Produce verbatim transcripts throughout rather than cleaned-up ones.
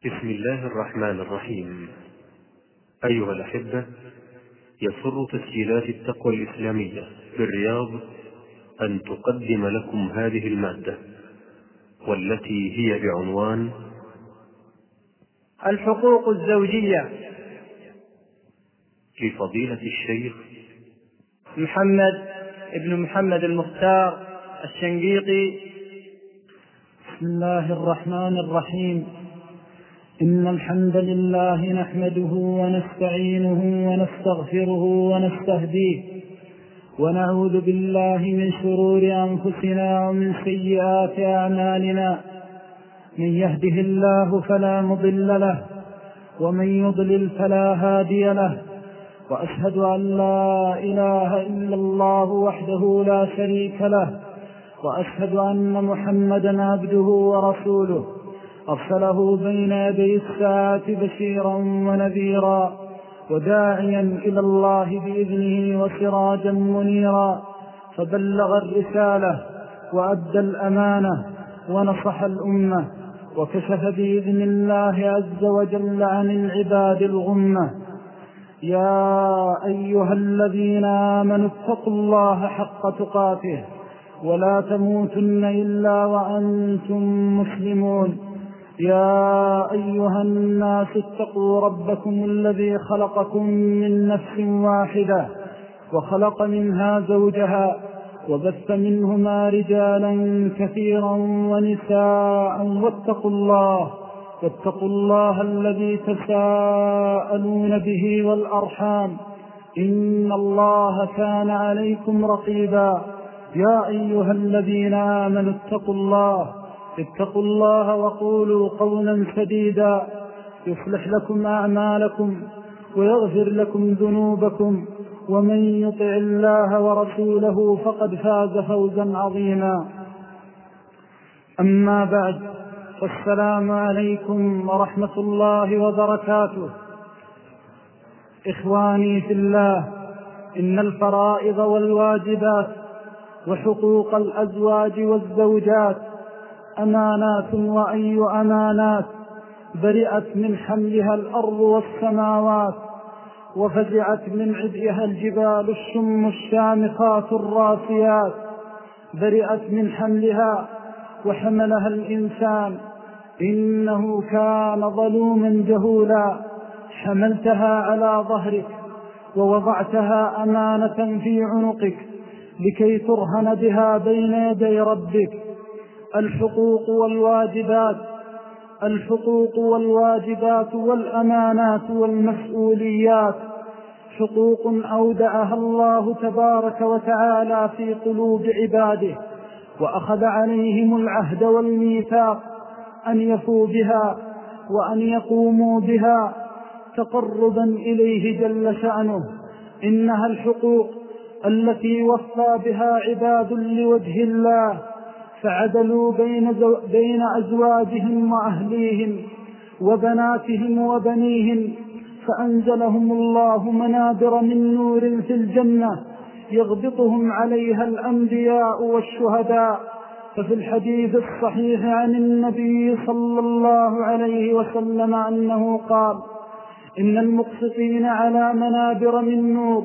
بسم الله الرحمن الرحيم. أيها الأحبة، يسر تسجيلات التقوى الإسلامية بالرياض أن تقدم لكم هذه المادة، والتي هي بعنوان الحقوق الزوجية، لفضيلة الشيخ محمد ابن محمد المختار الشنقيطي. بسم الله الرحمن الرحيم. إن الحمد لله نحمده ونستعينه ونستغفره ونستهديه، ونعوذ بالله من شرور أنفسنا ومن سيئات أعمالنا. من يهده الله فلا مضل له، ومن يضلل فلا هادي له، وأشهد أن لا إله إلا الله وحده لا شريك له، وأشهد أن محمدا عبده ورسوله أرسله بين يدي الساعة بشيرا ونذيرا، وداعيا إلى الله بإذنه وسراجا منيرا، فبلغ الرسالة وأدى الأمانة ونصح الأمة، وكشف بإذن الله عز وجل عن العباد الغمة. يا أيها الذين آمنوا اتقوا الله حق تقاته ولا تموتن إلا وأنتم مسلمون. يا أيها الناس اتقوا ربكم الذي خلقكم من نفس واحدة، وخلق منها زوجها، وبث منهما رجالا كثيرا ونساء، واتقوا الله واتقوا الله الذي تساءلون به والأرحام، إن الله كان عليكم رقيبا. يا أيها الذين آمنوا اتقوا الله اتقوا الله وقولوا قولا سديدا يصلح لكم أعمالكم ويغفر لكم ذنوبكم، ومن يطع الله ورسوله فقد فاز فوزا عظيما. أما بعد، فالسلام عليكم ورحمة الله وبركاته. إخواني في الله، إن الفرائض والواجبات وحقوق الأزواج والزوجات أمانات، وأي أمانات برئت من حملها الأرض والسماوات، وفزعت من عبئها الجبال الشم الشامخات الراسيات. برئت من حملها وحملها الإنسان، إنه كان ظلوما جهولا. حملتها على ظهرك ووضعتها أمانة في عنقك لكي ترهن بها بين يدي ربك. الحقوق والواجبات الحقوق والواجبات والأمانات والمسؤوليات حقوق أودعها الله تبارك وتعالى في قلوب عباده، وأخذ عليهم العهد والميثاق أن يفوا بها وأن يقوموا بها تقربا إليه جل شأنه. إنها الحقوق التي وصى بها عباد لوجه الله، فعدلوا بين, بين أزواجهم وأهليهم وبناتهم وبنيهم، فأنزلهم الله منابر من نور في الجنة يغبطهم عليها الأنبياء والشهداء. ففي الحديث الصحيح عن النبي صلى الله عليه وسلم أنه قال: إن المقسطين على منابر من نور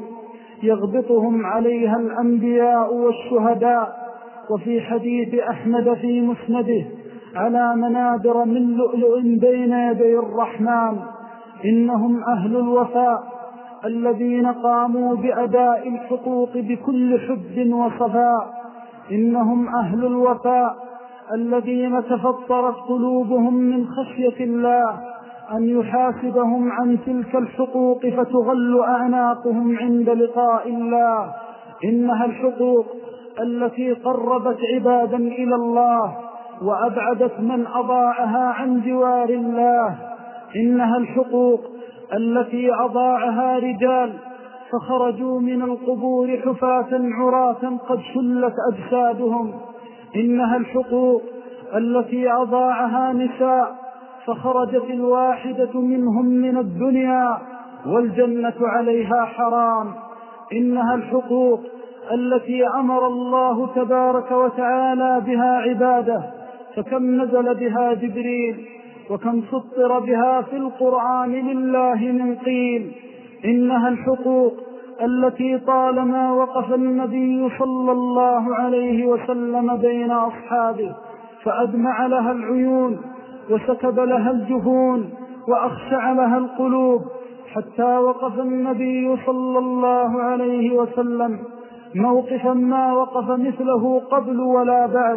يغبطهم عليها الأنبياء والشهداء. وفي حديث أحمد في مسنده: على منابر من لؤلؤ بين يدي الرحمن. إنهم أهل الوفاء الذين قاموا بأداء الحقوق بكل حب وصفاء. إنهم أهل الوفاء الذين تفطرت قلوبهم من خشية الله أن يحاسبهم عن تلك الحقوق فتغل أعناقهم عند لقاء الله. إنها الحقوق التي قربت عبادا إلى الله وأبعدت من أضاعها عن جوار الله. إنها الحقوق التي أضاعها رجال فخرجوا من القبور حفاة عراة قد شلت أجسادهم. إنها الحقوق التي أضاعها نساء فخرجت الواحدة منهم من الدنيا والجنة عليها حرام. إنها الحقوق التي أمر الله تبارك وتعالى بها عباده، فكم نزل بها جبريل وكم سطر بها في القرآن لله من قيل. إنها الحقوق التي طالما وقف النبي صلى الله عليه وسلم بين أصحابه فأدمع لها العيون وسكب لها الجفون وأخشع لها القلوب، حتى وقف النبي صلى الله عليه وسلم موقفا ما وقف مثله قبل ولا بعد،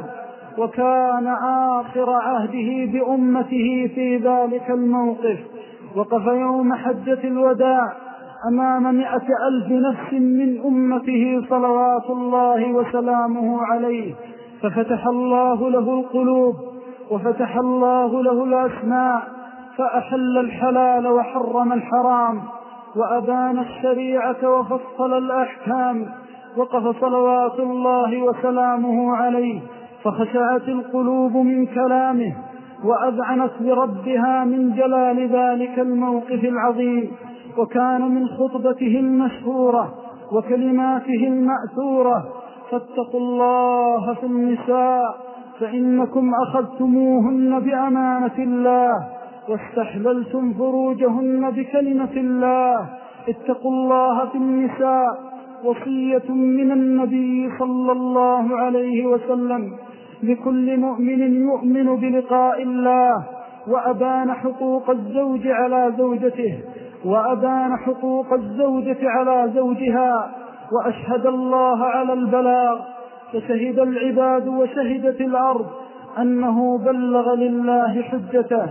وكان آخر عهده بأمته في ذلك الموقف. وقف يوم حجة الوداع أمام مئة ألف نفس من أمته صلوات الله وسلامه عليه، ففتح الله له القلوب وفتح الله له الأسماع، فأحل الحلال وحرم الحرام وأبان الشريعة وفصل الأحكام. وقف صلوات الله وسلامه عليه فخشعت القلوب من كلامه وأذعنت بربها من جلال ذلك الموقف العظيم. وكان من خطبته المشهورة وكلماته المأثورة: فاتقوا الله في النساء فإنكم أخذتموهن بأمانة الله واستحللتم فروجهن بكلمة الله. اتقوا الله في النساء وصية من النبي صلى الله عليه وسلم لكل مؤمن يؤمن بلقاء الله. وأبان حقوق الزوج على زوجته وأبان حقوق الزوجة على زوجها، وأشهد الله على البلاغ، فشهد العباد وشهدت الأرض أنه بلغ لله حجته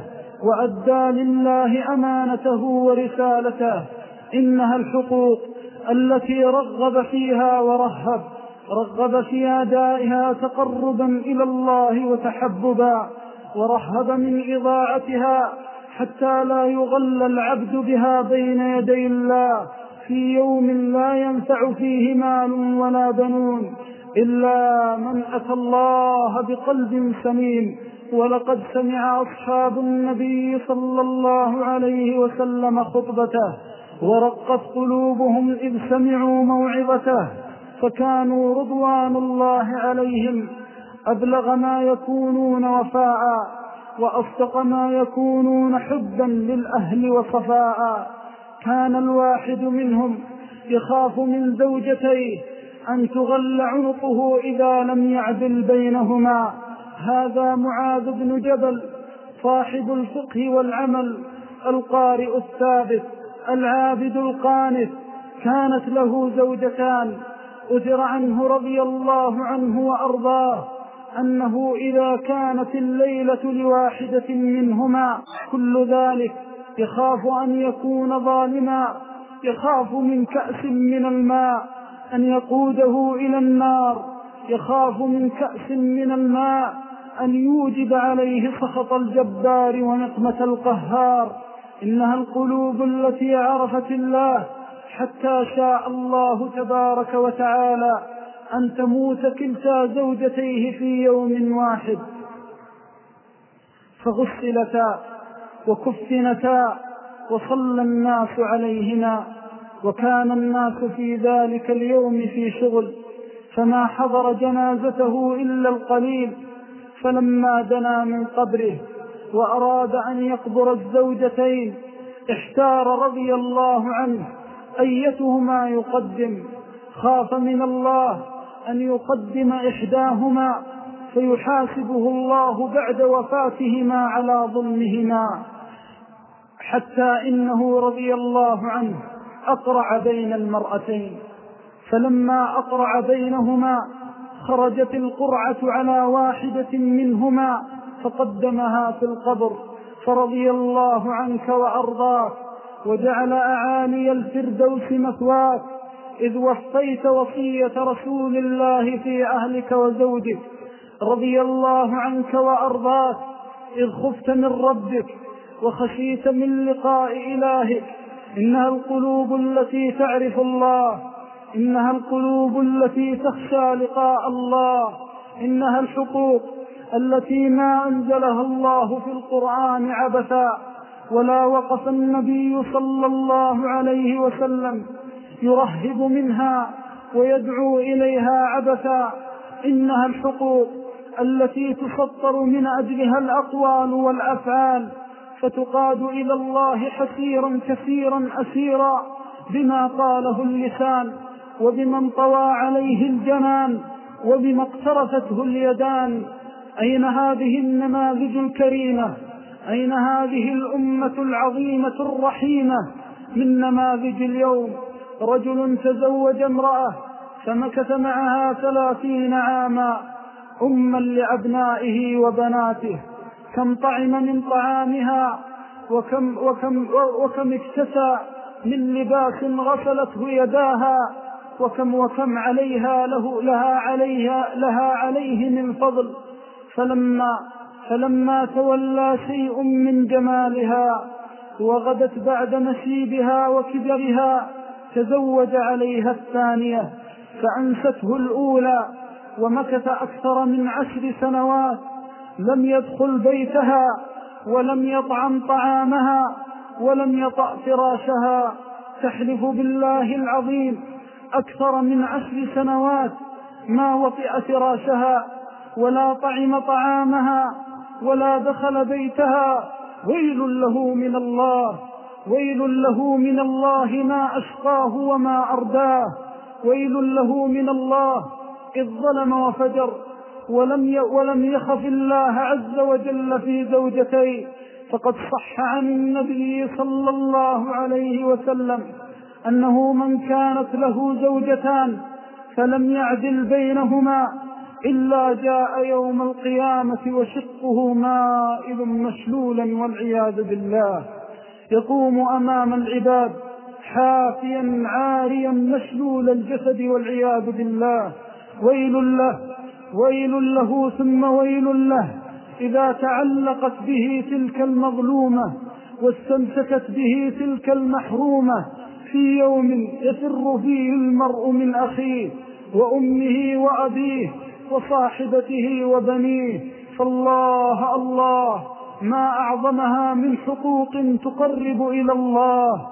وأدى لله أمانته ورسالته. إنها الحقوق التي رغب فيها ورهب، رغب في أدائها تقربا إلى الله وتحببا، ورهب من إضاعتها حتى لا يغل العبد بها بين يدي الله في يوم لا ينفع فيه مال ولا بنون إلا من أتى الله بقلب سليم. ولقد سمع أصحاب النبي صلى الله عليه وسلم خطبته ورقت قلوبهم إذ سمعوا موعظته، فكانوا رضوان الله عليهم أبلغ ما يكونون وفاء وأصدق ما يكونون حبا للأهل وصفاء. كان الواحد منهم يخاف من زوجتيه أن تغل عنقه إذا لم يعدل بينهما. هذا معاذ بن جبل صاحب الفقه والعمل، القارئ الثابت، العابد القانت. كانت له زوجتان، أثر عنه رضي الله عنه وأرضاه أنه إذا كانت الليلة لواحدة منهما كل ذلك يخاف أن يكون ظالما، يخاف من كأس من الماء أن يقوده إلى النار، يخاف من كأس من الماء أن يوجب عليه سخط الجبار ونقمة القهار. إنها القلوب التي عرفت الله حتى شاء الله تبارك وتعالى أن تموت كلتا زوجتيه في يوم واحد، فغسلتا وكفنتا وصلى الناس عليهما. وكان الناس في ذلك اليوم في شغل، فما حضر جنازته إلا القليل. فلما دنا من قبره وأراد أن يقبر الزوجتين احتار رضي الله عنه أيتهما يقدم. خاف من الله أن يقدم إحداهما فيحاسبه الله بعد وفاتهما على ظلمهما، حتى إنه رضي الله عنه أقرع بين المرأتين، فلما أقرع بينهما خرجت القرعة على واحدة منهما فقدمها في القبر. فرضي الله عنك وأرضاك وجعل أعالي الفردوس مثواك، إذ وفيت وصية رسول الله في أهلك وزوجك. رضي الله عنك وأرضاك إذ خفت من ربك وخشيت من لقاء إلهك. إنها القلوب التي تعرف الله، إنها القلوب التي تخشى لقاء الله. إنها الحقوق التي ما أنزلها الله في القرآن عبثا، ولا وقف النبي صلى الله عليه وسلم يرهب منها ويدعو إليها عبثا. إنها الحقوق التي تسطر من أجلها الأقوال والأفعال، فتقاد إلى الله حسيرا كثيرا أسيرا بما قاله اللسان، وبما انطوى عليه الجنان، وبما اقترفته اليدان. أين هذه النماذج الكريمة؟ أين هذه الأمة العظيمة الرحيمة من نماذج اليوم؟ رجل تزوج امرأة فمكث معها ثلاثين عاما أما لأبنائه وبناته، كم طعم من طعامها، وكم, وكم, وكم اكتسى من لباس غسلته يداها، وكم وكم عليها له لها عليها لها عليه من فضل. فلما فلما تولى شيء من جمالها وغدت بعد نشيبها وكبرها تزوج عليها الثانية فأنسته الأولى، ومكث أكثر من عشر سنوات لم يدخل بيتها ولم يطعم طعامها ولم يطأ فراشها. تحلف بالله العظيم أكثر من عشر سنوات ما وطئ فراشها ولا طعم طعامها ولا دخل بيتها. ويل له من الله، ويل له من الله ما أشقاه وما أرداه. ويل له من الله إذ ظلم وفجر ولم ولم يخف الله عز وجل في زوجتين. فقد صح عن النبي صلى الله عليه وسلم أنه من كانت له زوجتان فلم يعدل بينهما إلا جاء يوم القيامة وشقه مائل مشلولا والعياذ بالله، يقوم أمام العباد حافيا عاريا مشلول الجسد والعياذ بالله. ويل له، ويل له ثم ويل له إذا تعلقت به تلك المظلومة واستمسكت به تلك المحرومة في يوم يفر فيه المرء من أخيه وأمه وأبيه وصاحبته وبنيه. فالله الله ما أعظمها من حقوق تقرب إلى الله،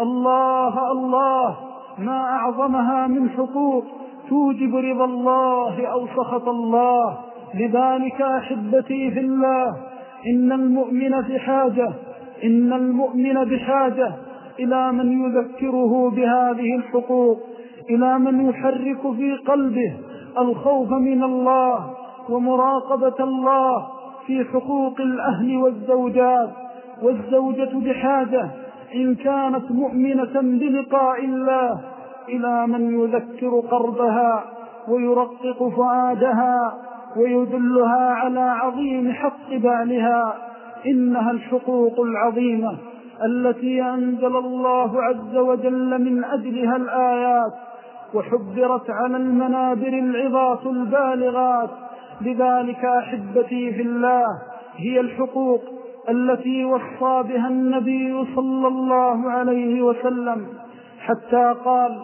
الله الله ما أعظمها من حقوق توجب رضا الله أو سخط الله. لذلك أحبتي في الله، إن المؤمن بحاجة إن المؤمن بحاجة إلى من يذكره بهذه الحقوق، إلى من يحرك في قلبه الخوف من الله ومراقبة الله في حقوق الأهل والزوجات. والزوجة بحاجة إن كانت مؤمنة بلقاء الله إلى من يذكر قربها ويرقق فؤادها ويدلها على عظيم حق بالها. إنها الحقوق العظيمة التي أنزل الله عز وجل من أجلها الآيات وحبرت على المنابر العظات البالغات. لذلك أحبتي في الله هي الحقوق التي وصى بها النبي صلى الله عليه وسلم، حتى قال: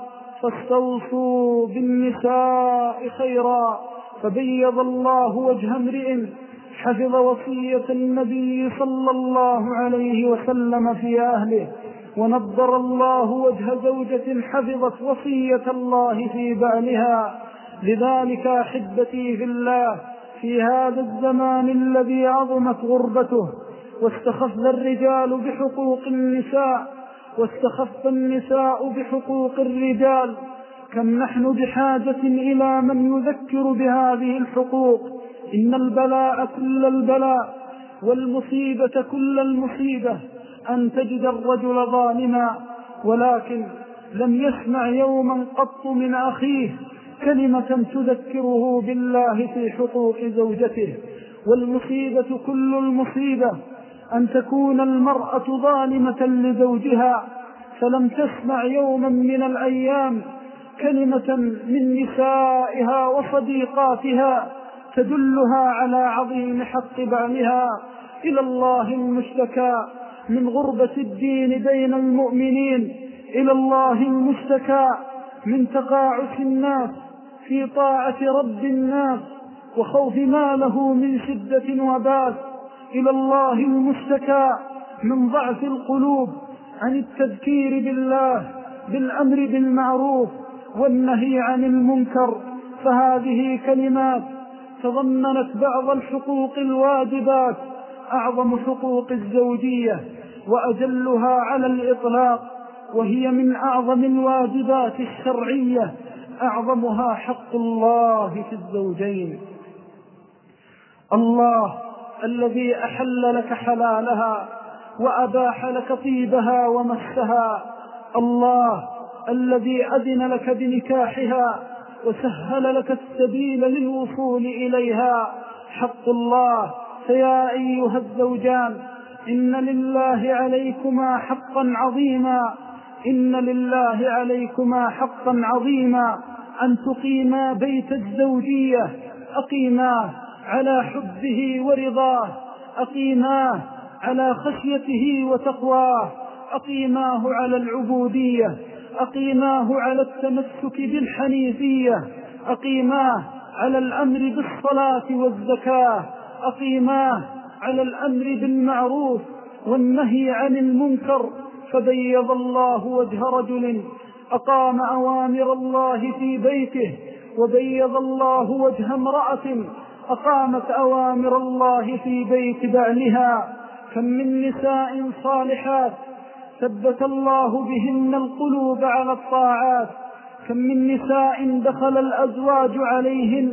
فاستوصوا بالنساء خيرا. فبيض الله وجه امرئ حفظ وصية النبي صلى الله عليه وسلم في أهله، ونضر الله وجه زوجة حفظت وصية الله في بعلها. لذلك أحبتي في الله، في هذا الزمان الذي عظمت غربته واستخف الرجال بحقوق النساء واستخف النساء بحقوق الرجال، كم نحن بحاجة إلى من يذكر بهذه الحقوق. إن البلاء كل البلاء والمصيبة كل المصيبة أن تجد الرجل ظالما ولكن لم يسمع يوما قط من أخيه كلمة تذكره بالله في حقوق زوجته. والمصيبة كل المصيبة أن تكون المرأة ظالمة لزوجها فلم تسمع يوما من الأيام كلمة من نسائها وصديقاتها تدلها على عظيم حق بعلها. إلى الله المشتكى من غربة الدين بين المؤمنين، إلى الله المشتكى من تقاعس الناس في طاعة رب الناس وخوف ما له من شدة وباس. إلى الله المشتكى من ضعف القلوب عن التذكير بالله بالأمر بالمعروف والنهي عن المنكر. فهذه كلمات تضمنت بعض الحقوق الواجبات أعظم حقوق الزوجية وأجلها على الإطلاق، وهي من أعظم الواجبات الشرعية، أعظمها حق الله في الزوجين. الله الذي أحل لك حلالها وأباح لك طيبها ومسها، الله الذي أذن لك بنكاحها وسهل لك السبيل للوصول إليها، حق الله. فيا أيها الزوجان، إن لله عليكما حقا عظيما، إن لله عليكما حقا عظيما أن تقيما بيت الزوجية، أقيماه على حبه ورضاه، أقيماه على خشيته وتقواه، أقيماه على العبودية، أقيماه على التمسك بالحنيفية، أقيماه على الأمر بالصلاة والزكاة، أقيماه على الأمر بالمعروف والنهي عن المنكر. فبيض الله وجه رجل أقام أوامر الله في بيته، وبيض الله وجه امرأة أقامت أوامر الله في بيت بعلها. كم من نساء صالحات ثبت الله بهن القلوب على الطاعات، كم من نساء دخل الأزواج عليهن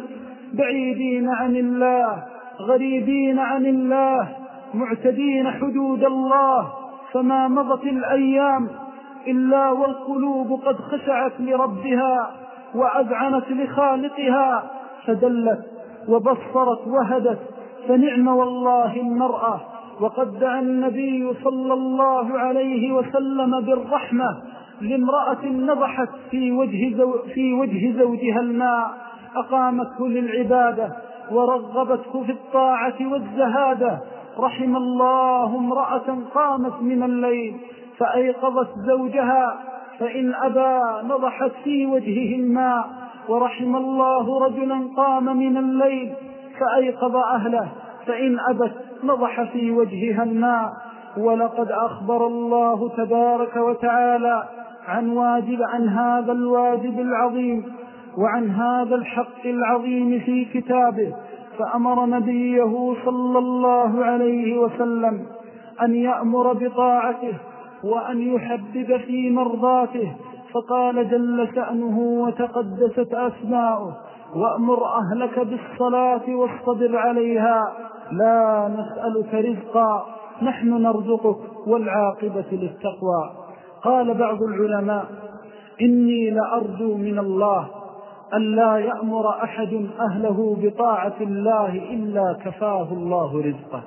بعيدين عن الله، غريبين عن الله، معتدين حدود الله، فما مضت الأيام إلا والقلوب قد خشعت لربها وأذعنت لخالقها، فدلت وبصرت وهدت، فنعم والله المرأة. وقد دعا النبي صلى الله عليه وسلم بالرحمة لامرأة نضحت في وجه, زو في وجه زوجها الماء، أقامته للعبادة ورغبته في الطاعة والزهادة. رحم الله امرأة قامت من الليل فأيقظت زوجها، فإن أبى نضحت في وجهه الماء. ورحم الله رجلا قام من الليل فأيقظ أهله، فإن أبت نضح في وجهها الماء. ولقد أخبر الله تبارك وتعالى عن واجب عن هذا الواجب العظيم وعن هذا الحق العظيم في كتابه، فأمر نبيه صلى الله عليه وسلم أن يأمر بطاعته وأن يحبب في مرضاته، فقال جل شأنه وتقدست أسماؤه: وأمر أهلك بالصلاة واصطبر عليها لا نسألك رزقا نحن نرزقك والعاقبة للتقوى. قال بعض العلماء: إني لأرجو من الله ألا يأمر أحد أهله بطاعة الله إلا كفاه الله رزقه،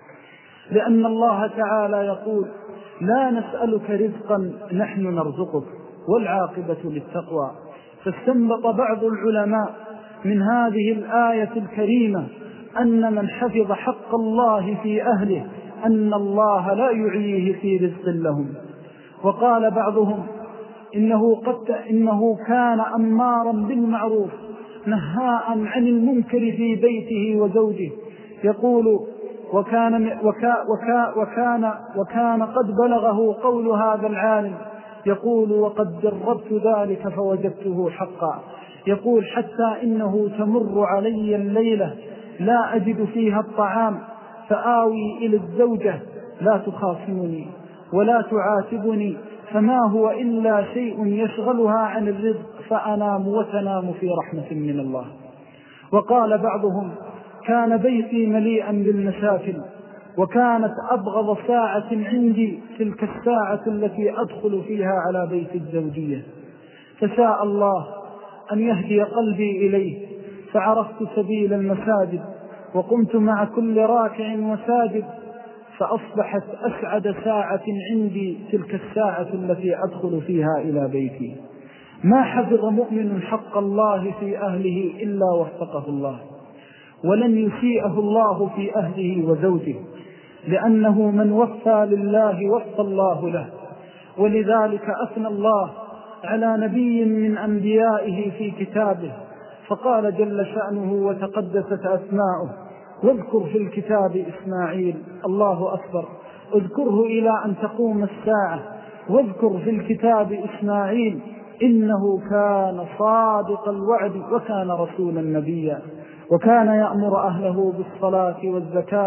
لأن الله تعالى يقول: لا نسألك رزقا نحن نرزقك والعاقبة للتقوى. فاستنبط بعض العلماء من هذه الآية الكريمة أن من حفظ حق الله في أهله أن الله لا يعيه في رزق لهم. وقال بعضهم: إنه, قد إنه كان أمارا بالمعروف نهاء عن المنكر في بيته وزوجه، يقول: وكان, وكا وكا وكان, وكان قد بلغه قول هذا العالم يقول: وقد جربت ذلك فوجدته حقا. يقول: حتى إنه تمر علي الليلة لا أجد فيها الطعام فآوي إلى الزوجة: لا تخاصمني ولا تعاتبني، فما هو إلا شيء يشغلها عن الرزق، فأنام وتنام في رحمة من الله. وقال بعضهم: كان بيتي مليئا بالمشاكل، وكانت أبغض ساعة عندي تلك الساعة التي أدخل فيها على بيت الزوجية، فشاء الله أن يهدي قلبي إليه، فعرفت سبيل المساجد وقمت مع كل راكع وساجد، فأصبحت أسعد ساعة عندي تلك الساعة التي أدخل فيها إلى بيتي. ما حفظ مؤمن حق الله في أهله إلا وفقه الله، ولن يسيئه الله في أهله وزوجه، لأنه من وفى لله وفى الله له. ولذلك أثنى الله على نبي من أنبيائه في كتابه، فقال جل شأنه وتقدست أسماؤه: واذكر في الكتاب إسماعيل. الله أكبر، اذكره إلى أن تقوم الساعة، واذكر في الكتاب إسماعيل إنه كان صادق الوعد وكان رسولا نبيا، وكان يأمر أهله بالصلاة والزكاة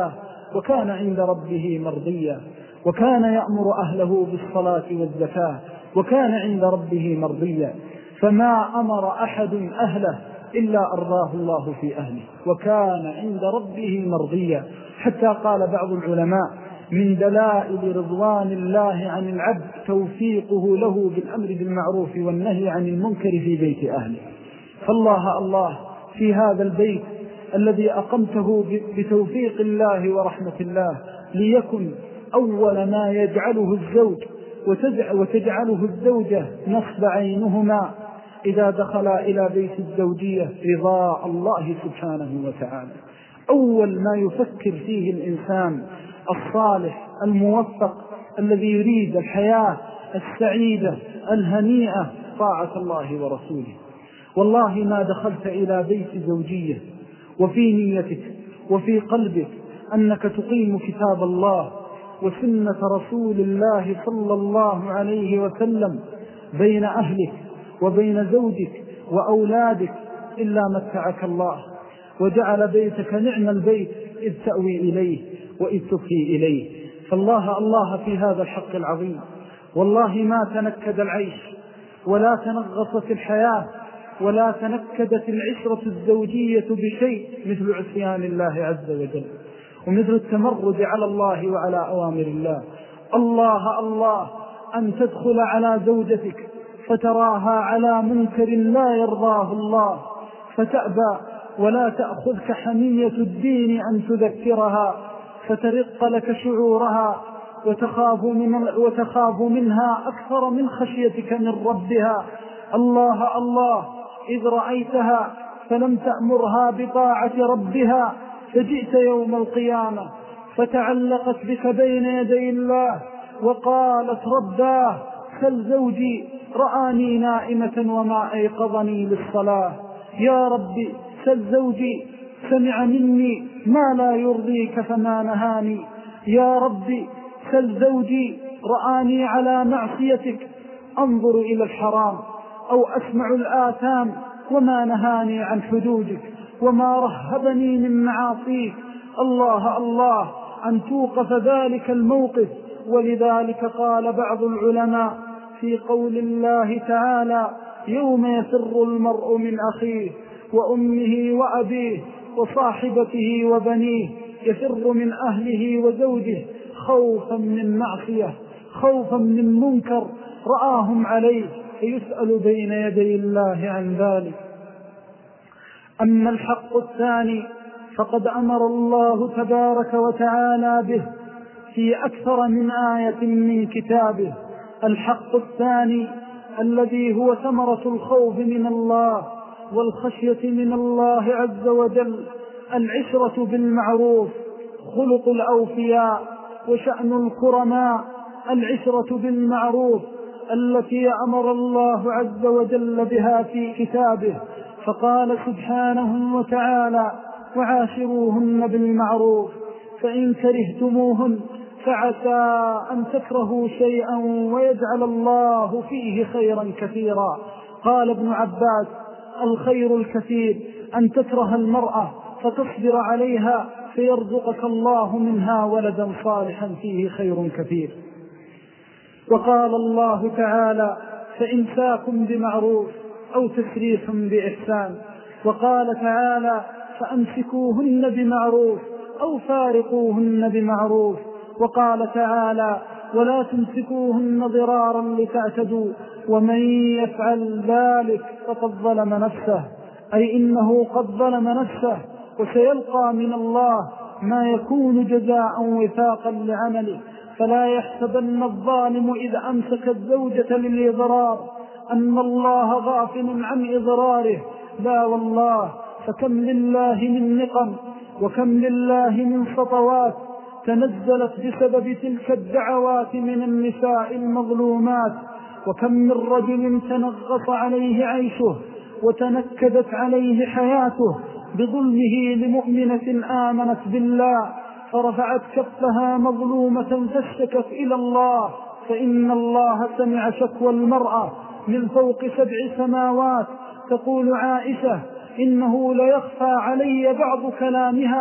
وكان عند ربه مرضيا، وكان يأمر أهله بالصلاة والزكاة، وكان عند ربه مرضيا. فما أمر أحد أهله إلا أرضاه الله في أهله، وكان عند ربه مرضيا. حتى قال بعض العلماء: من دلائل رضوان الله عن العبد توفيقه له بالأمر بالمعروف والنهي عن المنكر في بيت أهله. فالله الله في هذا البيت الذي أقمته بتوفيق الله ورحمة الله ليكن أول ما يجعله الزوج وتجعله الزوجة نصب عينهما إذا دخلا إلى بيت الزوجية رضاء الله سبحانه وتعالى. أول ما يفكر فيه الإنسان الصالح الموفق الذي يريد الحياة السعيدة الهنيئة طاعة الله ورسوله. والله ما دخلت إلى بيت زوجية وفي نيتك وفي قلبك أنك تقيم كتاب الله وسنة رسول الله صلى الله عليه وسلم بين أهلك وبين زوجك وأولادك إلا متعك الله وجعل بيتك نعم البيت إذ تأوي إليه وإذ تبكي إليه. فالله الله في هذا الحق العظيم. والله ما تنكد العيش ولا تنغصت الحياة ولا تنكدت العشرة الزوجية بشيء مثل عصيان الله عز وجل ومثل التمرد على الله وعلى أوامر الله. الله الله أن تدخل على زوجتك فتراها على منكر لا يرضاه الله فتأبى ولا تأخذك حمية الدين أن تذكرها فترق لك شعورها وتخاف, من وتخاف منها أكثر من خشيتك من ربها. الله الله إذ رأيتها فلم تأمرها بطاعة ربها فجئت يوم القيامة فتعلقت بك بين يدي الله وقالت: رباه سل زوجي رآني نائمة وما أيقظني للصلاة. يا ربي سل زوجي سمع مني ما لا يرضيك فما نهاني. يا ربي سل زوجي رآني على معصيتك أنظر إلى الحرام أو أسمع الآثام وما نهاني عن حدودك وما رهبني من معاصيك. الله الله أن توقف ذلك الموقف. ولذلك قال بعض العلماء في قول الله تعالى: يوم يفر المرء من أخيه وأمه وأبيه وصاحبته وبنيه يفر من أهله وزوجه خوفا من معصية خوفا من منكر رآهم عليه فيسأل بين يدي الله عن ذلك. أما الحق الثاني فقد أمر الله تبارك وتعالى به في أكثر من آية من كتابه. الحق الثاني الذي هو ثمرة الخوف من الله والخشية من الله عز وجل العشرة بالمعروف خلق الأوفياء وشأن الكرماء. العشرة بالمعروف التي أمر الله عز وجل بها في كتابه فقال سبحانه وتعالى: وعاشروهن بالمعروف فإن كرهتموهن فعسى أن تكرهوا شيئا ويجعل الله فيه خيرا كثيرا. قال ابن عباس: الخير الكثير أن تكره المرأة فتصبر عليها فيرزقك الله منها ولدا صالحا فيه خير كثير. وقال الله تعالى: فإمساكم بمعروف أو تسريح بإحسان. وقال تعالى: فأمسكوهن بمعروف أو فارقوهن بمعروف. وقال تعالى: ولا تمسكوهن ضرارا لتعتدوا ومن يفعل ذلك فقد ظلم نفسه، أي إنه قد ظلم نفسه وسيلقى من الله ما يكون جزاء وفاقا لعمله. فلا يحسبن الظالم إذا أمسك الزوجة للإضرار أن الله غافل عن إضراره، لا والله، فكم لله من نقم وكم لله من سطوات تنزلت بسبب تلك الدعوات من النساء المظلومات. وكم من رجل تنغص عليه عيشه وتنكدت عليه حياته بظلمه لمؤمنة آمنت بالله فرفعت كفها مظلومة فاشتكت إلى الله، فإن الله سمع شكوى المرأة من فوق سبع سماوات. تقول عائشة: إنه ليخفى علي بعض كلامها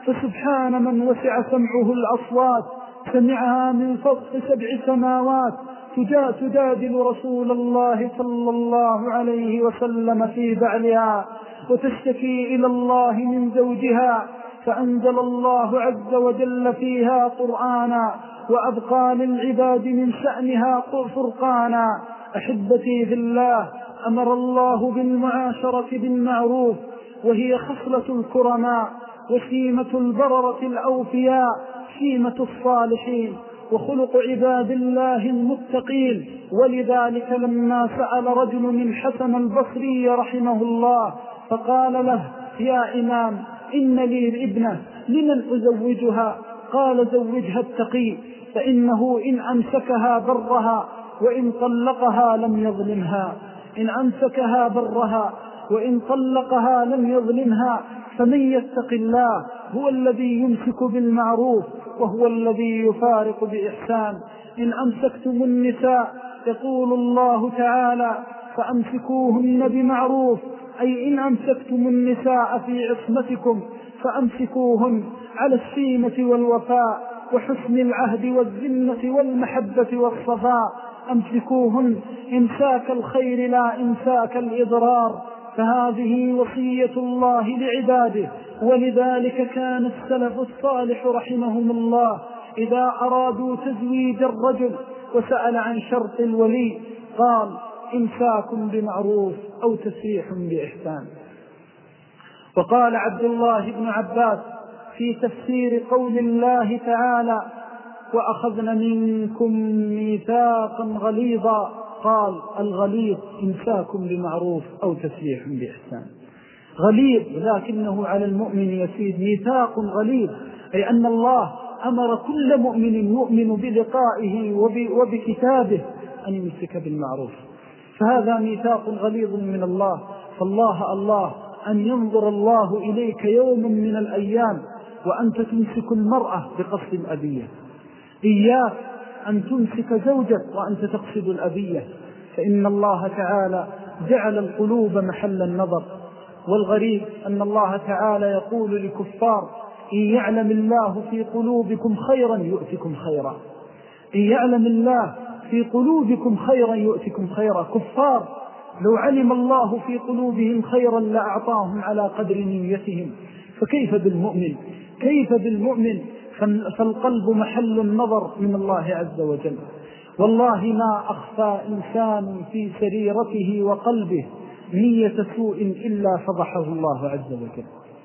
فسبحان من وسع سمعه الأصوات سمعها من فوق سبع سماوات تجادل رسول الله صلى الله عليه وسلم في بعلها وتشتكي إلى الله من زوجها، فأنزل الله عز وجل فيها قرآنا وأبقى للعباد من شأنها فرقانا. أحبتي في الله، أمر الله بالمعاشرة بالمعروف، وهي خصلة الكرماء وسيمة البررة الأوفياء، سيمة الصالحين وخلق عباد الله المتقين. ولذلك لما سأل رجل من حسن البصري رحمه الله فقال له: يا إمام، إن لي ابنة لمن أزوجها؟ قال: زوجها التقي، فإنه إن أمسكها برها وإن طلقها لم يظلمها. إن أمسكها برها وإن طلقها لم يظلمها. فمن يتق الله هو الذي يمسك بالمعروف وهو الذي يفارق بإحسان. إن أمسكتم النساء، يقول الله تعالى: فأمسكوهن بمعروف، أي إن أمسكتم النساء في عصمتكم فأمسكوهن على السيمة والوفاء وحسن العهد والذمة والمحبة والصفاء. أمسكوهن إمساك الخير لا إمساك الإضرار، فهذه وصية الله لعباده. ولذلك كان السلف الصالح رحمهم الله إذا أرادوا تزويج الرجل وسأل عن شرط الولي قال: إمساك بمعروف أو تسريح بإحسان. وقال عبد الله بن عباس في تفسير قول الله تعالى: وأخذنا منكم ميثاقا غليظا، قال: الغليظ إمساك بمعروف أو تسريح بإحسان. غليظ لكنه على المؤمن يسير، ميثاق غليظ أي أن الله أمر كل مؤمن يؤمن بلقائه وبكتابه أن يمسك بالمعروف، فهذا ميثاق غليظ من الله. فالله الله أن ينظر الله إليك يوم من الأيام وأنت تمسك المرأة بقصد الأبية. إياك أن تمسك زوجك وأنت تقصد الأبية، فإن الله تعالى جعل القلوب محل النظر. والغريب أن الله تعالى يقول للكفار: إن يعلم الله في قلوبكم خيرا يؤتكم خيرا. إن يعلم الله في قلوبكم خيرا يؤتكم خيرا. كفار لو علم الله في قلوبهم خيرا لأعطاهم على قدر نيتهم، فكيف بالمؤمن؟ كيف بالمؤمن؟ فالقلب محل النظر من الله عز وجل. والله ما أخفى إنسان في سريرته وقلبه نية سوء إلا فضحه الله عز وجل.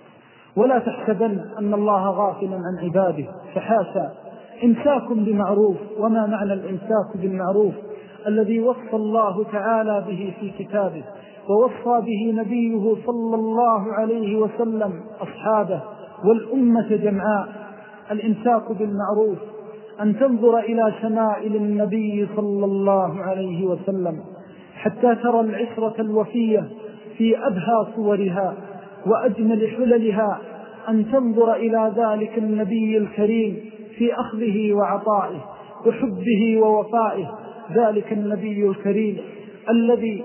ولا تحسبن أن الله غافلا عن عباده، فحاشا. إمساك بمعروف. وما معنى الإمساك بالمعروف الذي وصى الله تعالى به في كتابه ووصى به نبيه صلى الله عليه وسلم أصحابه والأمة جمعاء؟ الإمساك بالمعروف أن تنظر إلى شمائل النبي صلى الله عليه وسلم حتى ترى العشرة الوفية في أبهى صورها وأجمل حللها، أن تنظر إلى ذلك النبي الكريم في أخذه وعطائه وحبه ووفائه. ذلك النبي الكريم الذي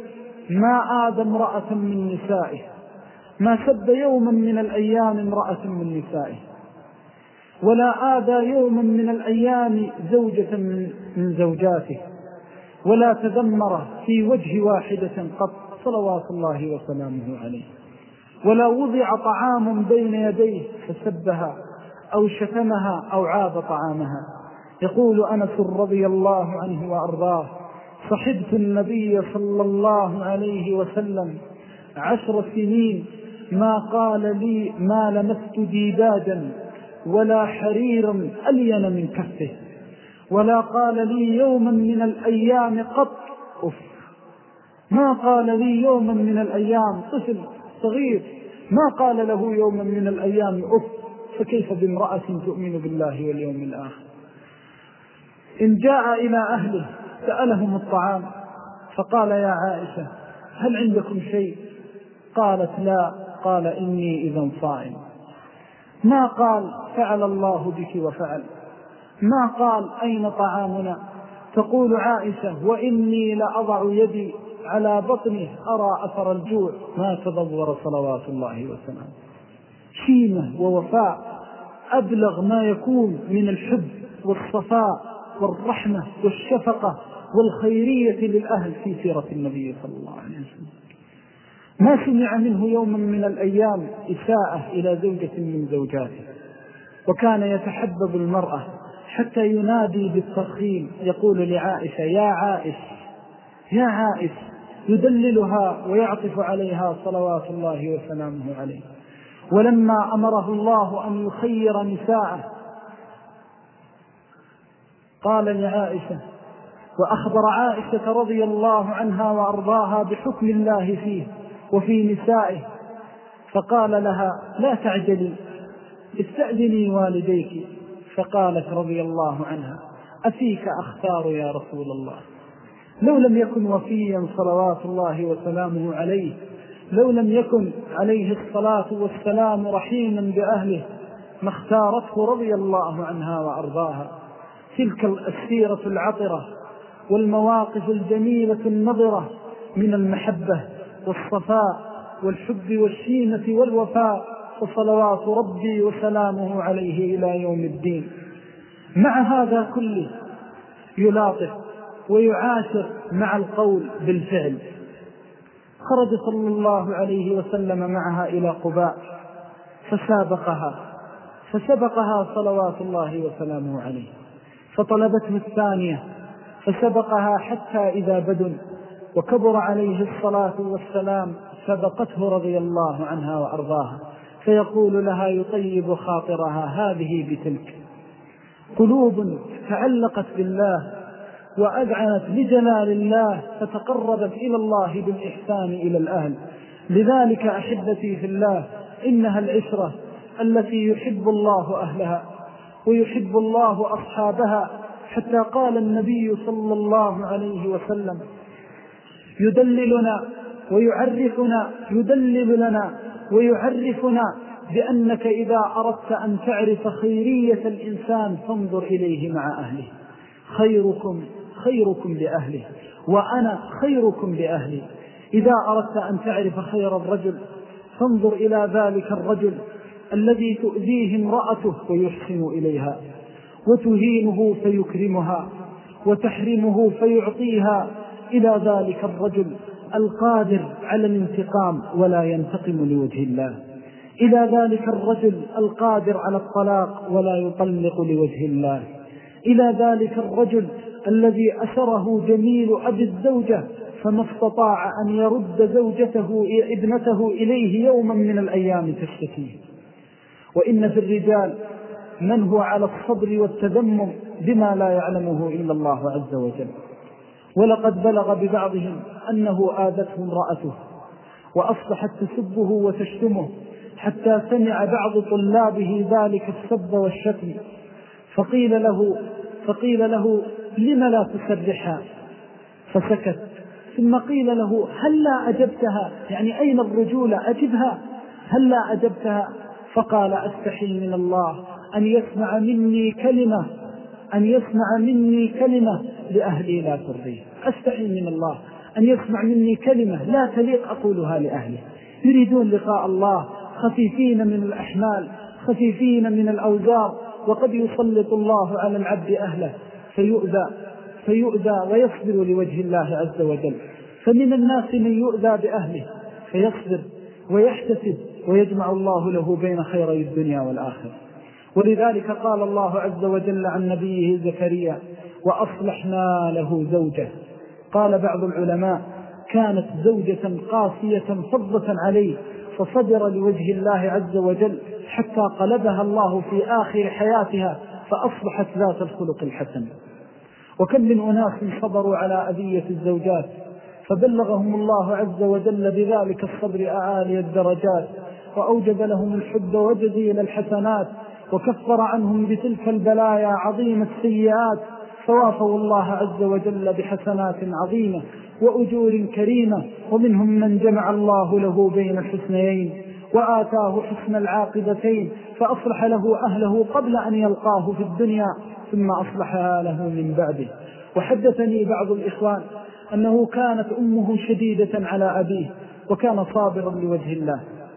ما آذى امرأة من نسائه، ما سب يوما من الأيام امرأة من نسائه، ولا آذى يوما من الأيام زوجة من زوجاته، ولا تذمر في وجه واحدة قط صلوات الله وسلامه عليه. ولا وضع طعام بين يديه فسبها أو شتمها أو عاب طعامها. يقول أنس رضي الله عنه وأرضاه: صحبت النبي صلى الله عليه وسلم عشر سنين ما قال لي ما لمست ديدادا ولا حريرا ألين من كفه، ولا قال لي يوما من الأيام قط أف. ما قال لي يوما من الأيام، طفل صغير ما قال له يوما من الأيام أف، فكيف بامرأة تؤمن بالله واليوم الآخر؟ إن جاء إلى أهله سألهم الطعام فقال: يا عائشة هل عندكم شيء؟ قالت: لا. قال: إني إذا صائم. ما قال فعل الله بك وفعل، ما قال أين طعامنا. تقول عائشة: وإني لأضع يدي على بطنه أرى أثر الجوع ما تضور صلوات الله وسلامه. شيمة ووفاء أبلغ ما يكون من الحب والصفاء والرحمة والشفقة والخيرية للأهل في سيرة النبي صلى الله عليه وسلم. ما سمع منه يوما من الأيام إساءة إلى زوجة من زوجاته، وكان يتحبب المرأة حتى ينادي بالترخيم، يقول لعائشة يا عائش يا عائش، يدللها ويعطف عليها صلوات الله وسلامه عليه. ولما أمره الله أن يخير نساءه قال لعائشة، وأخبر عائشة رضي الله عنها وأرضاها بحكم الله فيه وفي نسائه، فقال لها لا تعجلي استأذني والديك. فقالت رضي الله عنها أفيك أختار يا رسول الله؟ لو لم يكن وفيا صلوات الله وسلامه عليه، لو لم يكن عليه الصلاة والسلام رحيما بأهله ما اختارته رضي الله عنها وأرضاها. تلك السيرة العطرة والمواقف الجميلة النظرة من المحبة والصفاء والحب والشيمة والوفاء، وصلوات ربي وسلامه عليه إلى يوم الدين. مع هذا كله يلاطف ويعاشر مع القول بالفعل. خرج صلى الله عليه وسلم معها إلى قباء فسابقها فسبقها صلوات الله وسلامه عليه، فطلبته الثانية فسبقها حتى إذا بدن وكبر عليه الصلاة والسلام سبقته رضي الله عنها وأرضاها، فيقول لها يطيب خاطرها هذه بتلك. قلوب تعلقت بالله وأذعنت لجلال الله فتقربت إلى الله بالإحسان إلى الأهل. لذلك أحبتي في الله إنها العشرة التي يحب الله أهلها ويحب الله أصحابها، حتى قال النبي صلى الله عليه وسلم يدللنا ويعرفنا يدلل لنا ويعرفنا بأنك إذا أردت أن تعرف خيرية الإنسان فانظر إليه مع أهله. خيركم خيركم لأهله وأنا خيركم لأهلي. إذا أردت أن تعرف خير الرجل فانظر إلى ذلك الرجل الذي تؤذيه امرأته ويحسن إليها، وتهينه فيكرمها، وتحرمه فيعطيها، إلى ذلك الرجل القادر على الانتقام ولا ينتقم لوجه الله، إلى ذلك الرجل القادر على الطلاق ولا يطلق لوجه الله، إلى ذلك الرجل الذي أسره جميل أبي الزوجة فما استطاع أن يرد زوجته ابنته إليه يوما من الأيام تشتكيه. وإن في الرجال من هو على الصبر والتذمم بما لا يعلمه إلا الله عز وجل. ولقد بلغ ببعضهم أنه آذته امرأته وأصبحت تسبه وتشتمه، حتى سمع بعض طلابه ذلك السب والشتم، فقيل له فقيل له لم لا تسرحها؟ فسكت. ثم قيل له هل لا أجبتها؟ يعني أين الرجولة؟ أجبها. هل لا أجبتها؟ فقال أستحي من الله أن يسمع مني كلمة أن يسمع مني كلمة لأهلي لا ترضيه. أستحي من الله أن يسمع مني كلمة لا تليق أقولها لأهلي. يريدون لقاء الله، خفيفين من الأحمال، خفيفين من الأوزار، وقد يسلط الله على العبد أهله فيؤذى فيؤذى ويصبر لوجه الله عز وجل. فمن الناس من يؤذى بأهله فيصبر ويحتسب ويجمع الله له بين خيري الدنيا والآخرة. ولذلك قال الله عز وجل عن نبيه زكريا وأصلحنا له زوجه. قال بعض العلماء كانت زوجة قاسية فضة عليه فصدر لوجه الله عز وجل حتى قلبها الله في آخر حياتها فأصبحت ذات الخلق الحسن. وكم من أناس صبروا على أذية الزوجات فبلغهم الله عز وجل بذلك الصبر أعالي الدرجات، وأوجب لهم الحب وجزيل الحسنات، وكفر عنهم بتلك البلايا عظيم السيئات، فوافوا الله عز وجل بحسنات عظيمة وأجور كريمة. ومنهم من جمع الله له بين الحسنيين وآتاه حسن العاقبتين فأصلح له أهله قبل أن يلقاه في الدنيا ثم أصلحها له من بعده. وحدثني بعض الإخوان أنه كانت أمه شديدة على أبيه وكان صابرا لوجه الله،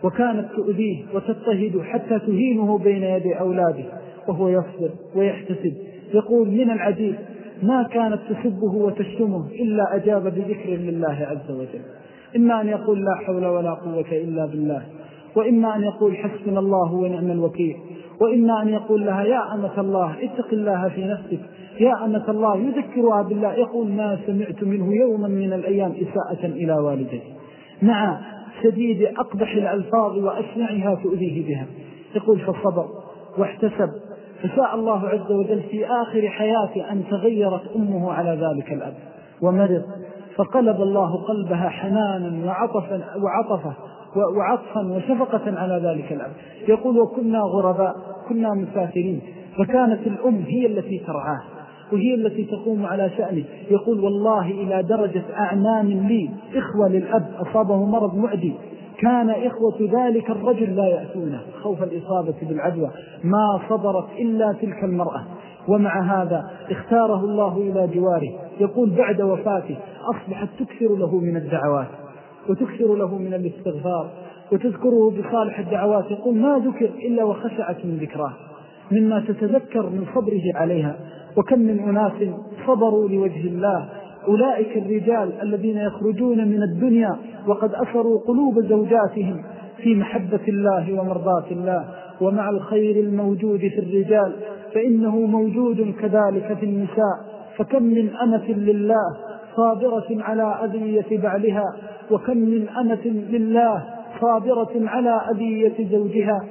وكانت تؤذيه وتضطهد حتى تهينه بين يدي أولاده، وهو يصبر ويحتسب. يقول: من العجيب ما كانت تسبه وتشتمه إلا أجاب بذكر لله عز وجل. إما أن يقول لا حول ولا قوة إلا بالله، وإما أن يقول حسبنا الله ونعم الوكيل، وإما أن يقول لها يا أمة الله اتق الله في نفسك، يا أمة الله يذكرها بالله. يقول: ما سمعت منه يوما من الأيام إساءة إلى والديه، مع شديد أقبح الألفاظ وأشنعها تؤذيه بها. يقول: فصبر واحتسب، فشاء الله عز وجل في آخر حياته أن تغيرت أمه على ذلك الأب ومرض، فقلب الله قلبها حنانا وعطفا وعطفا وعطفا وشفقة على ذلك الأب. يقول: وكنا غرباء، كنا مسافرين، فكانت الأم هي التي ترعاه وهي التي تقوم على شأنه. يقول: والله إلى درجة أعمام لي إخوة للأب أصابه مرض معدي، كان إخوة ذلك الرجل لا يأتونه خوف الإصابة بالعدوى، ما صبرت إلا تلك المرأة، ومع هذا اختاره الله إلى جواره. يقول: بعد وفاته أصبحت تكثر له من الدعوات وتكثر له من الاستغفار وتذكره بصالح الدعوات. يقول: ما ذكر إلا وخشعت من ذكراه، مما تتذكر من صبره عليها. وكم من أناس صبروا لوجه الله، أولئك الرجال الذين يخرجون من الدنيا وقد أثروا قلوب زوجاتهم في محبة الله ومرضاة الله. ومع الخير الموجود في الرجال فإنه موجود كذلك في النساء، فكم من أمة لله صابرة على أذية بعلها، وكم من أمة لله صابرة على أذية زوجها.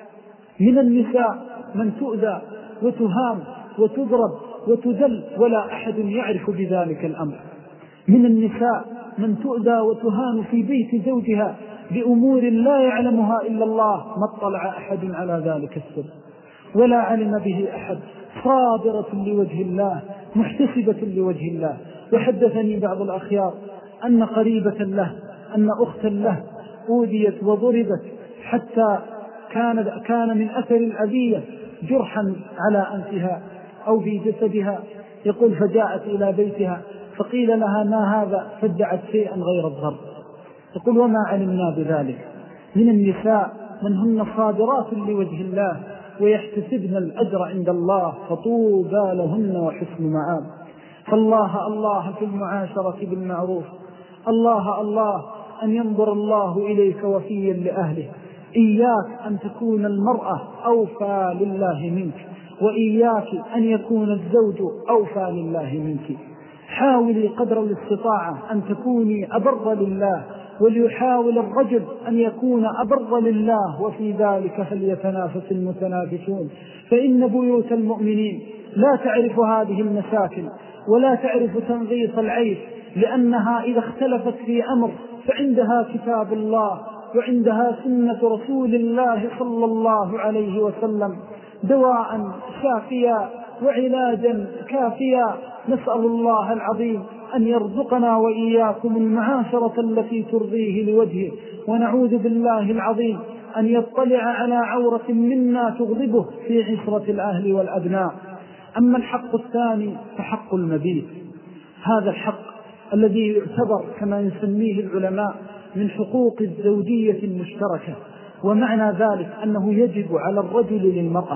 من النساء من تؤذى وتهام وتضرب وتذل ولا أحد يعرف بذلك الأمر. من النساء من تؤذى وتهان في بيت زوجها بأمور لا يعلمها إلا الله، ما اطلع أحد على ذلك السر ولا علم به أحد، صابرة لوجه الله محتسبة لوجه الله. وحدثني بعض الأخيار أن قريبة له، أن أختا له أوذيت وضربت حتى كان, كان من أثر الأذية جرحا على أنفها أو في جسدها. يقول: فجاءت إلى بيتها فقيل لها ما هذا، فادعت شيئا غير الضرب. يقول: وما علمنا بذلك. من النساء من هن صادرات لوجه الله ويحتسبن الأجر عند الله، فطوبى لهن وحسن مآب. فالله الله في المعاشرة بالمعروف، الله الله أن ينظر الله إليك وفيا لأهله. إياك أن تكون المرأة أوفى لله منك، وإياك أن يكون الزوج أوفى لله منك. حاولي قدر الاستطاعة أن تكوني أبر لله، وليحاول الرجل أن يكون أبر لله، وفي ذلك فليتنافس المتنافسون. فإن بيوت المؤمنين لا تعرف هذه المشاكل ولا تعرف تنغيص العيش، لأنها إذا اختلفت في أمر فعندها كتاب الله وعندها سنة رسول الله صلى الله عليه وسلم، دواء شافيا وعلاجا كافيا. نسأل الله العظيم أن يرزقنا وإياكم المعاشرة التي ترضيه لوجهه، ونعوذ بالله العظيم أن يطلع على عورة منا تغضبه في عشرة الأهل والأبناء. أما الحق الثاني فحق المبيت، هذا الحق الذي يعتبر كما يسميه العلماء من حقوق الزوجية المشتركة. ومعنى ذلك أنه يجب على الرجل للمرأة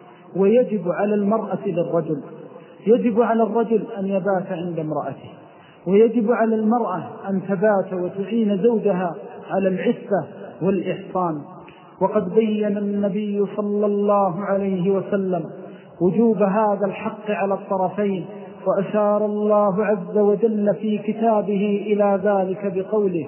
ويجب على المرأة للرجل. يجب على الرجل أن يبات عند امرأته، ويجب على المرأة أن تبات وتعين زوجها على العفة والإحصان. وقد بين النبي صلى الله عليه وسلم وجوب هذا الحق على الطرفين، وأشار الله عز وجل في كتابه إلى ذلك بقوله: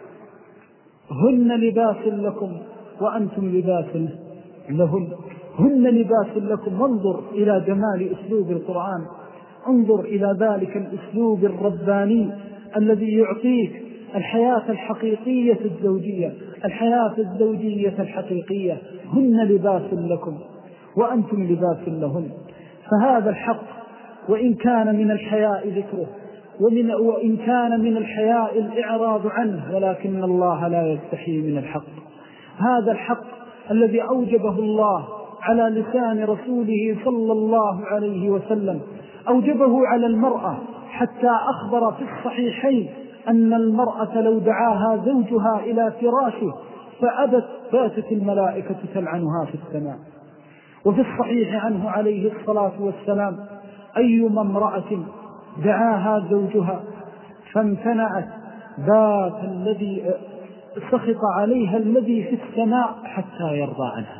هن لباس لكم وأنتم لباس لهن. هن لباس لكم. وانظر إلى جمال أسلوب القرآن، انظر إلى ذلك الأسلوب الرباني الذي يعطيك الحياة الحقيقية الزوجية، الحياة الزوجية الحقيقية. هن لباس لكم وأنتم لباس لهن. فهذا الحق وإن كان من الحياء ذكره ومن وإن كان من الحياء الإعراض عنه، ولكن الله لا يستحي من الحق. هذا الحق الذي أوجبه الله على لسان رسوله صلى الله عليه وسلم، أوجبه على المرأة، حتى أخبر في الصحيحين أن المرأة لو دعاها زوجها إلى فراشه فأبت باتت الملائكة تلعنها في السماء. وفي الصحيح عنه عليه الصلاة والسلام: أيما امرأة دعاها زوجها فامتنعت بات الذي سخط عليها الذي في السماء حتى يرضى عنها.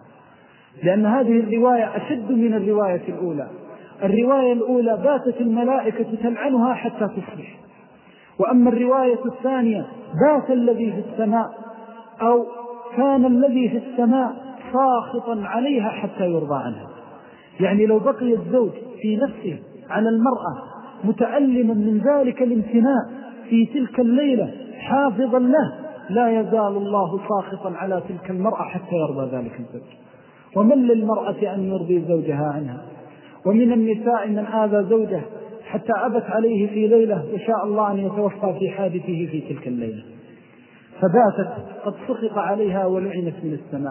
لأن هذه الرواية أشد من الرواية الأولى. الرواية الأولى باتت الملائكة تلعنها حتى تصبح، وأما الرواية الثانية بات الذي في السماء أو كان الذي في السماء ساخطا عليها حتى يرضى عنها. يعني لو بقي الزوج في نفسه على المرأة متألما من ذلك الامتناع في تلك الليلة حافظا له، لا يزال الله ساخطا على تلك المرأة حتى يرضى ذلك الزوج. ومن للمرأة أن يرضي زوجها عنها؟ ومن النساء من آذى زوجه حتى أبت عليه في ليلة وشاء الله أن يتوفى في حادثه في تلك الليلة، فباتت قد سخط عليها ولعنت من السماء.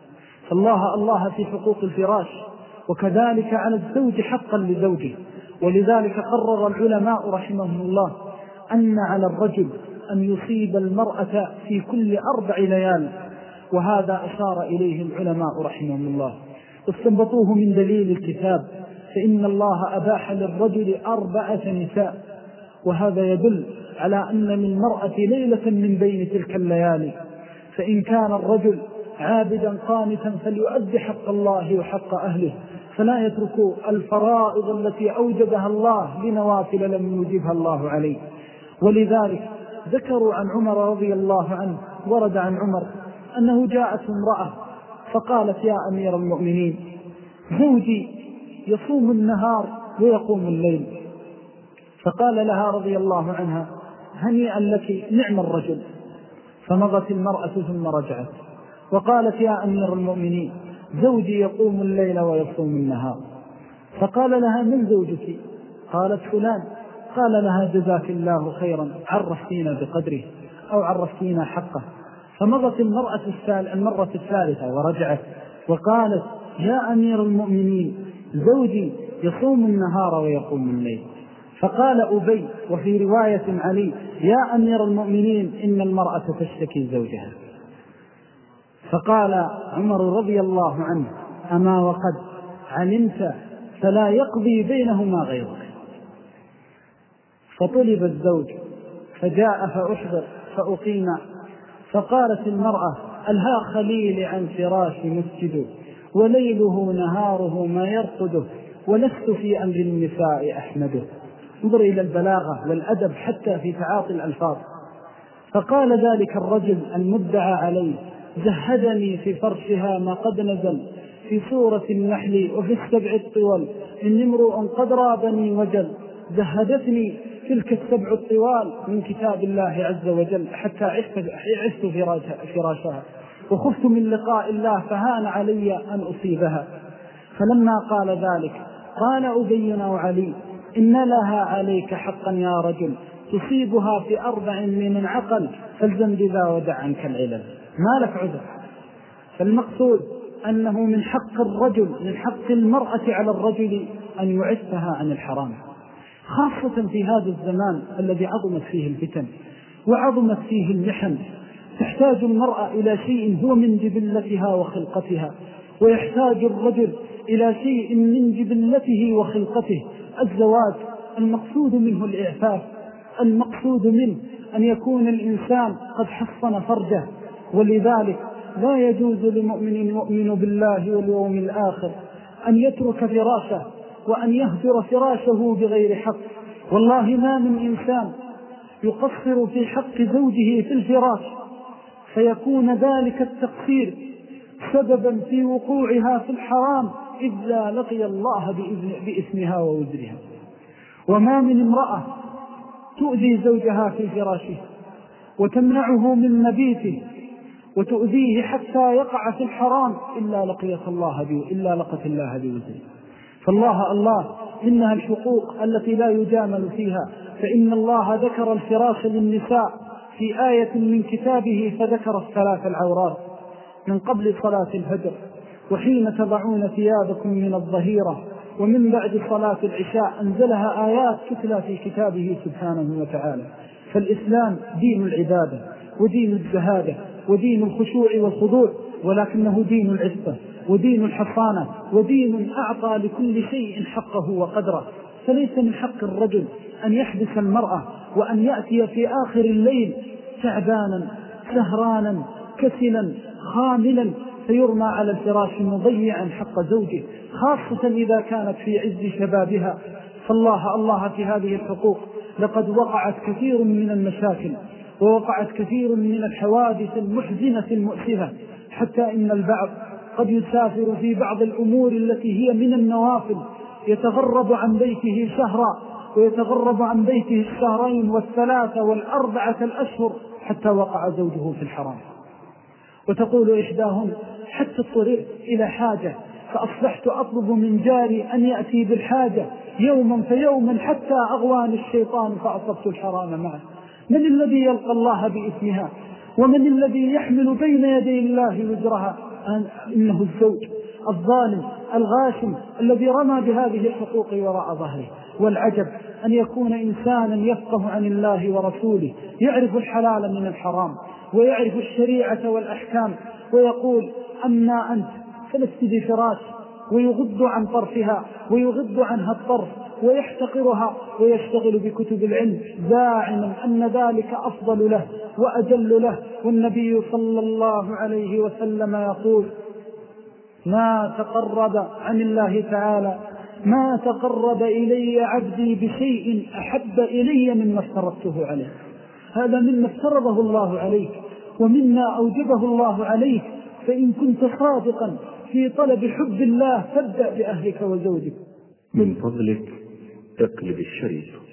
فالله الله في حقوق الفراش، وكذلك على الزوج حقا لزوجه. ولذلك قرر العلماء رحمهم الله أن على الرجل أن يصيب المرأة في كل أربع ليال، وهذا أشار إليه العلماء رحمهم الله واستنبطوه من دليل الكتاب، فإن الله أباح للرجل أربعة نساء، وهذا يدل على أن للمرأة ليلة من بين تلك الليالي. فإن كان الرجل عابدا قانتا فليؤدي حق الله وحق أهله، فلا يترك الفرائض التي أوجبها الله لنوافل لم يوجبها الله عليه. ولذلك ذكروا عن عمر رضي الله عنه، ورد عن عمر أنه جاءت امرأة فقالت: يا أمير المؤمنين، زوجي يصوم النهار ويقوم الليل. فقال لها رضي الله عنها: هنيئا لك، نعم الرجل. فمضت المرأة ثم رجعت وقالت: يا أمير المؤمنين، زوجي يقوم الليل ويصوم النهار. فقال لها: من زوجك؟ قالت: فلان. قال لها: جزاك الله خيرا، عرفتينا بقدره أو عرفتينا حقه. فمضت المرأة المرة الثالثة ورجعت وقالت: يا أمير المؤمنين، زوجي يصوم النهار ويقوم الليل. فقال أبي وفي رواية علي: يا أمير المؤمنين، إن المرأة تشتكي زوجها. فقال عمر رضي الله عنه: أما وقد علمت فلا يقضي بينهما غيرك. فطلب الزوج فجاء فأحضر فأقيم. فقالت المرأة: ألها خليلي عن فراش مسجد، وليله نهاره ما يرقده، ولست في أمر النساء أحمده. انظر إلى البلاغة والأدب حتى في تعاطي الألفاظ. فقال ذلك الرجل المدعى عليه: زهدني في فرشها ما قد نزل في سورة النحل وفي السبع الطوال، إن امرؤ قد رابني وجل. زهدتني تلك السبع الطوال من كتاب الله عز وجل حتى عشت فراشها، وخفت من لقاء الله فهان علي أن أصيبها. فلما قال ذلك قال أبينا وعلي: إن لها عليك حقا يا رجل، تصيبها في أربع من العقل، فالزم بذا ودع عنك العلل، ما لك عذر. فالمقصود أنه من حق الرجل، من حق المرأة على الرجل أن يعفها عن الحرام، خاصة في هذا الزمان الذي عظمت فيه الفتن وعظمت فيه المحن. تحتاج المرأة إلى شيء هو من جبلتها وخلقتها، ويحتاج الرجل إلى شيء من جبلته وخلقته. الزواج المقصود منه الإعفاف، المقصود منه أن يكون الإنسان قد حصن فرجه. ولذلك لا يجوز لمؤمن يؤمن بالله واليوم الآخر أن يترك فراشه وأن يهجر فراشه بغير حق. والله ما من إنسان يقصر في حق زوجه في الفراش فيكون ذلك التقصير سببا في وقوعها في الحرام إذا لقي الله بإثمها ووزرها. وما من امرأة تؤذي زوجها في فراشه وتمنعه من مبيته وتؤذيه حتى يقع في الحرام إلا لقيت الله به إلا لقت الله بوزره. فالله الله إنها الحقوق التي لا يجامل فيها. فإن الله ذكر الفراش للنساء في آية من كتابه فذكر الثلاث العورات من قبل صلاة الفجر، وحين تضعون ثيابكم من الظهيرة، ومن بعد صلاة العشاء، أنزلها آيات تتلى في كتابه سبحانه وتعالى. فالإسلام دين العبادة ودين الزهادة ودين الخشوع والخضوع، ولكنه دين العفة ودين الحصانة ودين أعطى لكل شيء حقه وقدره. فليس من حق الرجل أن يحبس المرأة وأن يأتي في آخر الليل تعبانا سهرانا كسلا خاملا فيرمى على الفراش مضيعا حق زوجه، خاصة إذا كانت في عز شبابها. فالله الله في هذه الحقوق لقد وقعت كثير من المشاكل ووقعت كثير من الحوادث المحزنة المؤسفة، حتى إن البعض قد يسافر في بعض الأمور التي هي من النوافل، يتغرب عن بيته شهرا ويتغرب عن بيته الشهرين والثلاثة والأربعة الأشهر حتى وقع زوجه في الحرام. وتقول إحداهم: حتى اضطررت إلى حاجة فأصبحت أطلب من جاري أن يأتي بالحاجة يوما فيوما حتى أغواني الشيطان فأصبت الحرام معه. من الذي يلقى الله بإثمها؟ ومن الذي يحمل بين يدي الله وزرها؟ إنه الزوج الظالم الغاشم الذي رمى بهذه الحقوق وراء ظهره. والعجب أن يكون إنسانا يفقه عن الله ورسوله، يعرف الحلال من الحرام ويعرف الشريعة والأحكام، ويقول: أما أنت فلست بفراش، ويغض عن طرفها ويغض عنها الطرف ويحتقرها ويشتغل بكتب العلم زاعما أن ذلك أفضل له وأجل له. والنبي صلى الله عليه وسلم يقول: ما تقرب عن الله تعالى ما تقرب إلي عبدي بشيء أحب إلي مما افترضته عليه. هذا مما افترضه الله عليك ومما أوجبه الله عليك. فإن كنت صادقا في طلب حب الله فابدأ بأهلك وزوجك. من فضلك اقلب الشريط.